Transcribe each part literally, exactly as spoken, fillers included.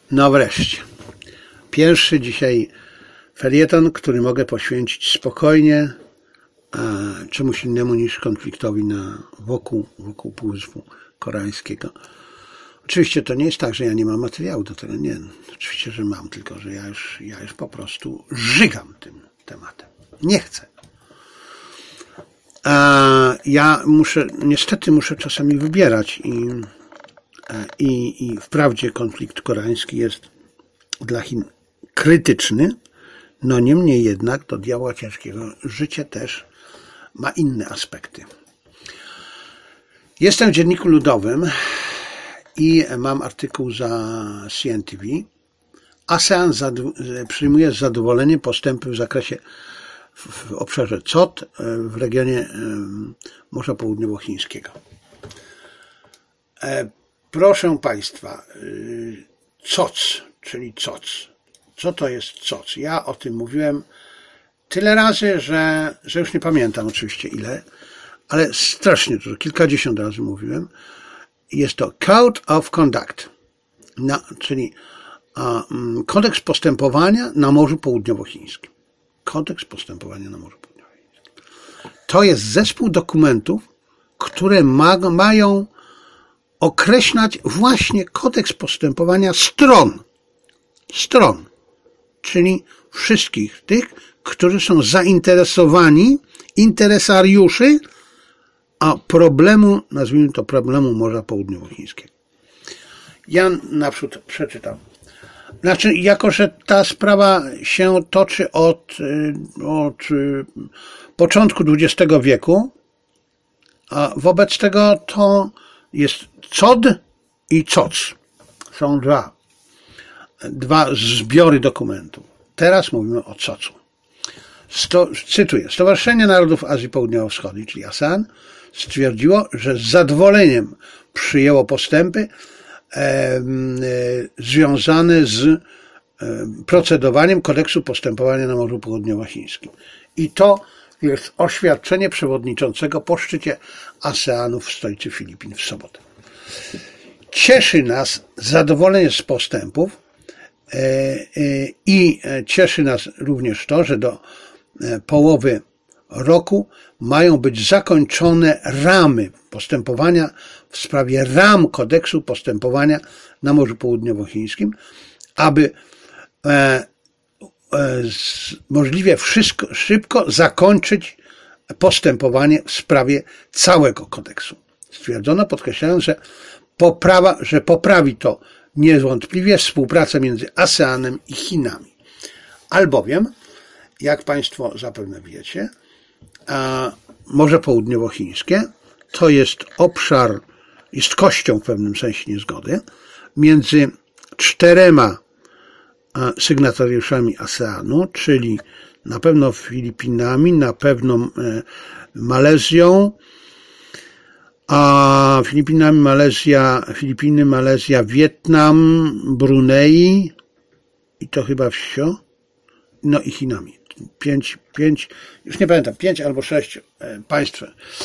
No wreszcie. Pierwszy dzisiaj felieton, który mogę poświęcić spokojnie a, czemuś innemu niż konfliktowi na, wokół, wokół Półwyspu Koreańskiego. Oczywiście to nie jest tak, że ja nie mam materiału do tego. Nie, oczywiście, że mam, tylko że ja już, ja już po prostu żygam tym tematem. Nie chcę. A ja muszę, niestety muszę czasami wybierać i, i, i wprawdzie konflikt koreański jest dla Chin krytyczny, no niemniej jednak do diabła ciężkiego życie też ma inne aspekty. Jestem w Dzienniku Ludowym i mam artykuł za C N T V. ASEAN przyjmuje z zadowoleniem postępy w zakresie w obszarze C O T w regionie Morza Południowochińskiego. Proszę Państwa, C O C, czyli C O C. Co to jest C O C? Ja o tym mówiłem tyle razy, że, że już nie pamiętam oczywiście ile, ale strasznie dużo, kilkadziesiąt razy mówiłem. Jest to Code of Conduct, na, czyli a, kodeks postępowania na Morzu Południowochińskim. Kodeks postępowania na Morzu Południowochińskim. To jest zespół dokumentów, które ma, mają określać właśnie kodeks postępowania stron. Stron, czyli wszystkich tych, którzy są zainteresowani, interesariuszy, a problemu, nazwijmy to problemu Morza Południowochińskiego. Ja naprzód przeczytam. Znaczy, jako że ta sprawa się toczy od, od początku dwudziestego wieku, a wobec tego to jest C O D i C O C. Są dwa. Dwa zbiory dokumentów. Teraz mówimy o C O C-u. Sto, cytuję. Stowarzyszenie Narodów Azji Południowo-Wschodniej, czyli ASEAN, stwierdziło, że z zadowoleniem przyjęło postępy e, e, związane z e, procedowaniem kodeksu postępowania na Morzu Południowochińskim. I to jest oświadczenie przewodniczącego po szczycie ASEANu w stolicy Filipin w sobotę. Cieszy nas zadowolenie z postępów e, e, i cieszy nas również to, że do e, połowy roku mają być zakończone ramy postępowania w sprawie ram kodeksu postępowania na Morzu Południowochińskim, aby e, e, z, możliwie wszystko, szybko zakończyć postępowanie w sprawie całego kodeksu. Stwierdzono, podkreślając, że poprawa, że poprawi to niewątpliwie współpracę między ASEANem i Chinami. Albowiem, jak Państwo zapewne wiecie, a Morze Południowochińskie to jest obszar, jest kością w pewnym sensie niezgody między czterema sygnatariuszami ASEANu, czyli na pewno Filipinami, na pewno Malezją, a Filipinami, Malezja, Filipiny, Malezja, Wietnam, Brunei i to chyba wsio, no i Chinami. Pięć, pięć, już nie pamiętam, pięć albo sześć państw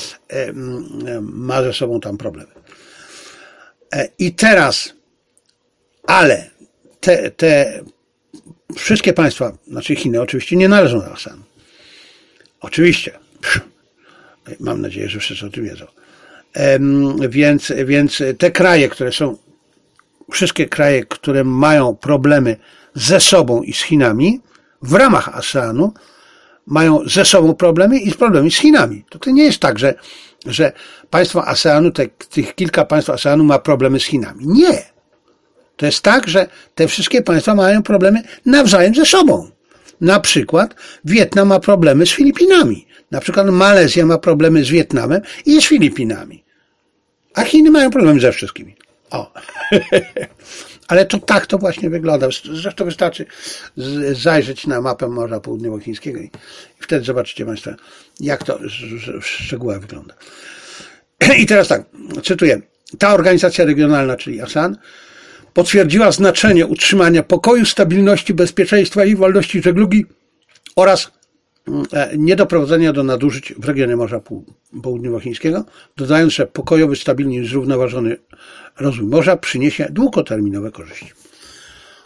ma ze sobą tam problemy. I teraz, ale te, te wszystkie państwa, znaczy Chiny oczywiście nie należą do ASEAN. Oczywiście. Mam nadzieję, że wszyscy o tym wiedzą. Więc, więc te kraje, które są, wszystkie kraje, które mają problemy ze sobą i z Chinami, w ramach ASEANu mają ze sobą problemy i z problemy z Chinami. To, to nie jest tak, że, że państwa ASEANu, te, tych kilka państw ASEANu ma problemy z Chinami. Nie. To jest tak, że te wszystkie państwa mają problemy nawzajem ze sobą. Na przykład Wietnam ma problemy z Filipinami. Na przykład Malezja ma problemy z Wietnamem i z Filipinami. A Chiny mają problemy ze wszystkimi. O. Ale to tak to właśnie wygląda. Zresztą wystarczy zajrzeć na mapę Morza Południowochińskiego i wtedy zobaczycie Państwo, jak to w szczegółach wygląda. I teraz tak, cytuję. Ta organizacja regionalna, czyli ASEAN, potwierdziła znaczenie utrzymania pokoju, stabilności, bezpieczeństwa i wolności żeglugi oraz niedoprowadzenia do nadużyć w regionie Morza Południowochińskiego, dodając, że pokojowy, stabilny i zrównoważony rozwój morza przyniesie długoterminowe korzyści.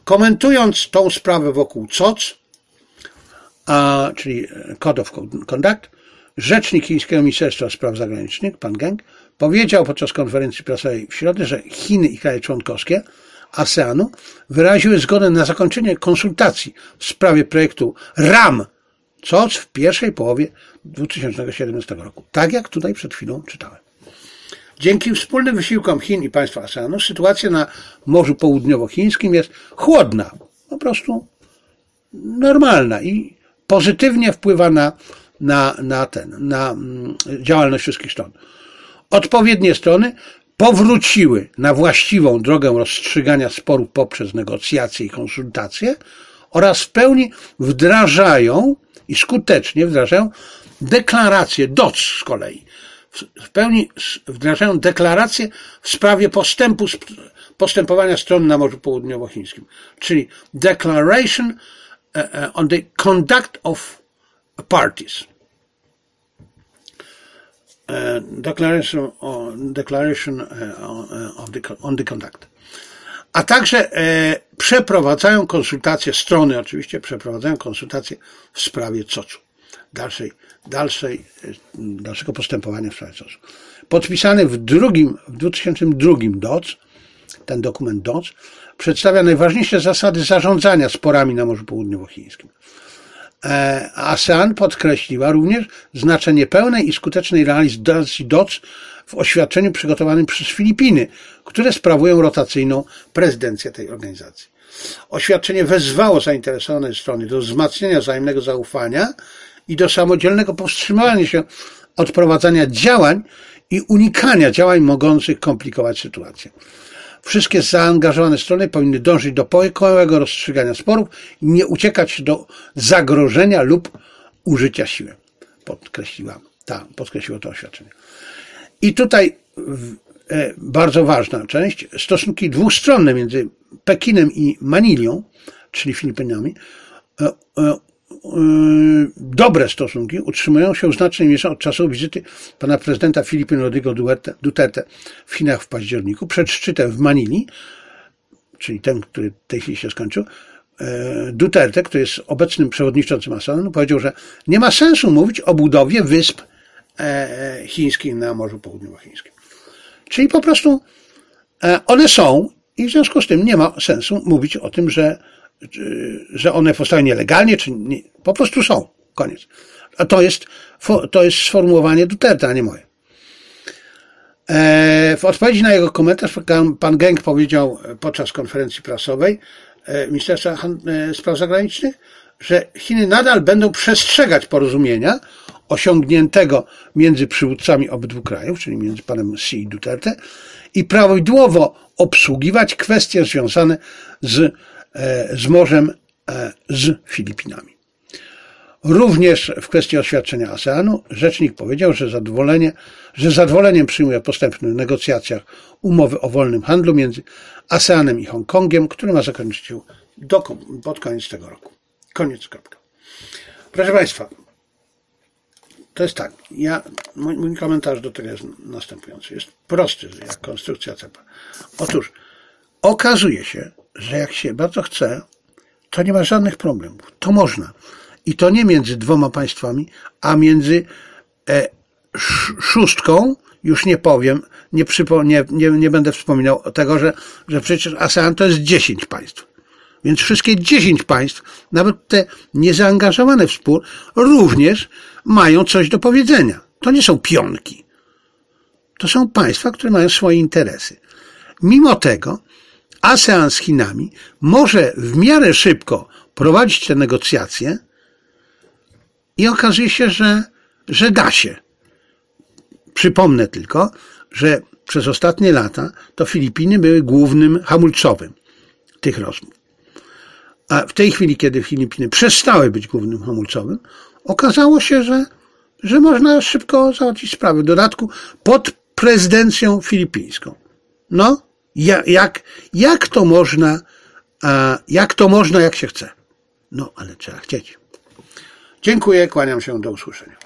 Komentując tą sprawę wokół C O C, a, czyli Code of Conduct, rzecznik chińskiego Ministerstwa Spraw Zagranicznych, pan Geng, powiedział podczas konferencji prasowej w środę, że Chiny i kraje członkowskie ASEANu wyraziły zgodę na zakończenie konsultacji w sprawie projektu R A M C O C w pierwszej połowie dwa tysiące siedemnastego roku. Tak jak tutaj przed chwilą czytałem. Dzięki wspólnym wysiłkom Chin i państw ASEANu sytuacja na Morzu Południowochińskim jest chłodna, po prostu normalna i pozytywnie wpływa na, na, na, ten, na działalność wszystkich stron. Odpowiednie strony powróciły na właściwą drogę rozstrzygania sporów poprzez negocjacje i konsultacje oraz w pełni wdrażają i skutecznie wdrażają deklarację D O C z kolei. W pełni wdrażają deklarację w sprawie postępu, postępowania stron na Morzu Południowochińskim, czyli Declaration on the Conduct of Parties. Declaration on, declaration of the, on the Conduct. A także e, przeprowadzają konsultacje, strony oczywiście przeprowadzają konsultacje w sprawie C O C-u. Dalszej, dalszej, dalszego postępowania w sprawie C O C-u. Podpisany w drugim, w dwa tysiące drugim D O C, ten dokument D O C, przedstawia najważniejsze zasady zarządzania sporami na Morzu Południowochińskim. E, ASEAN podkreśliła również znaczenie pełnej i skutecznej realizacji D O C w oświadczeniu przygotowanym przez Filipiny, które sprawują rotacyjną prezydencję tej organizacji. Oświadczenie wezwało zainteresowane strony do wzmacniania wzajemnego zaufania i do samodzielnego powstrzymywania się od prowadzenia działań i unikania działań mogących komplikować sytuację. Wszystkie zaangażowane strony powinny dążyć do pokojowego rozstrzygania sporów i nie uciekać do zagrożenia lub użycia siły. Podkreśliła, ta, podkreśliło to oświadczenie. I tutaj e, bardzo ważna część, stosunki dwustronne między Pekinem i Manilią, czyli Filipinami, e, e, e, dobre stosunki utrzymują się w znacznej mierze od czasu wizyty pana prezydenta Filipin Rodrigo Duterte w Chinach w październiku, przed szczytem w Manili, czyli ten, który w tej chwili się skończył. Duterte, który jest obecnym przewodniczącym ASEANu, powiedział, że nie ma sensu mówić o budowie wysp chińskich na Morzu Południowochińskim. Czyli po prostu one są i w związku z tym nie ma sensu mówić o tym, że, że one powstają nielegalnie, czy nie, po prostu są. Koniec. A to jest, to jest sformułowanie Duterte, a nie moje. W odpowiedzi na jego komentarz pan Geng powiedział podczas konferencji prasowej Ministerstwa Spraw Zagranicznych, że Chiny nadal będą przestrzegać porozumienia osiągniętego między przywódcami obydwu krajów, czyli między panem Xi i Duterte, i prawidłowo obsługiwać kwestie związane z, z morzem, z Filipinami. Również w kwestii oświadczenia ASEANu rzecznik powiedział, że zadowolenie, że zadowoleniem przyjmuje postęp w negocjacjach umowy o wolnym handlu między ASEANem i Hongkongiem, który ma zakończyć się do, pod koniec tego roku. Koniec, kropka. Proszę Państwa, to jest tak, ja, mój, mój komentarz do tego jest następujący. Jest prosty, jak konstrukcja cepa. Otóż okazuje się, że jak się bardzo chce, to nie ma żadnych problemów. To można. I to nie między dwoma państwami, a między e, szóstką, już nie powiem, nie, przypo, nie, nie, nie będę wspominał tego, że, że przecież ASEAN to jest dziesięć państw. Więc wszystkie dziesięć państw, nawet te niezaangażowane w spór, również mają coś do powiedzenia. To nie są pionki. To są państwa, które mają swoje interesy. Mimo tego ASEAN z Chinami może w miarę szybko prowadzić te negocjacje i okazuje się, że, że da się. Przypomnę tylko, że przez ostatnie lata to Filipiny były głównym hamulcowym tych rozmów. A w tej chwili, kiedy Filipiny przestały być głównym hamulcowym, okazało się, że, że można szybko załatwić sprawę. W dodatku pod prezydencją filipińską. No, jak, jak to można, jak to można, jak się chce. No, ale trzeba chcieć. Dziękuję, kłaniam się, do usłyszenia.